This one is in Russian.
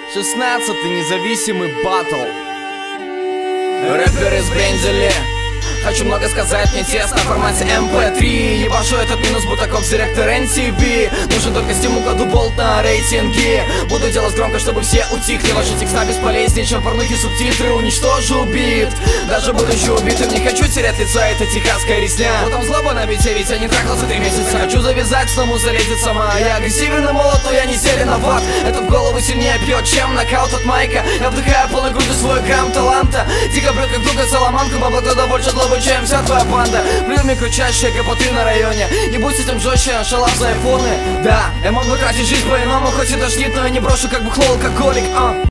16-й независимый батл. Рэперы сбрендили. Хочу много сказать, мне тесно в формате MP3. Ебашу этот минус, будто кокс директор NTV. Нужен только стимул, кладу болт на рейтинги. Буду делать громко, чтобы все утихли. Ваши текста бесполезнее, чем порнухи субтитры. Уничтожу бит, даже будучи убитым. Не хочу терять лицо, это техасская резня. Потом злоба на бите, ведь я не трахал за 3 месяца. Хочу завязать, снова залезет сама. Я агрессивен и молод, но я не зеленоват. Это в голову сильнее бьет, чем нокаут от майка. Я вдыхаю полной грудью свой грамм таланта. Дико бред, как дуга Соломанка. Бабла куда больше злобы, чем вся твоя банда. Блин, кричащие капоты на районе. Не будь с этим жестче, шалав за айфоны. Да, я мог бы тратить жизнь по-иному, хоть и тошнит, но я не брошу, как бухло алкоголик.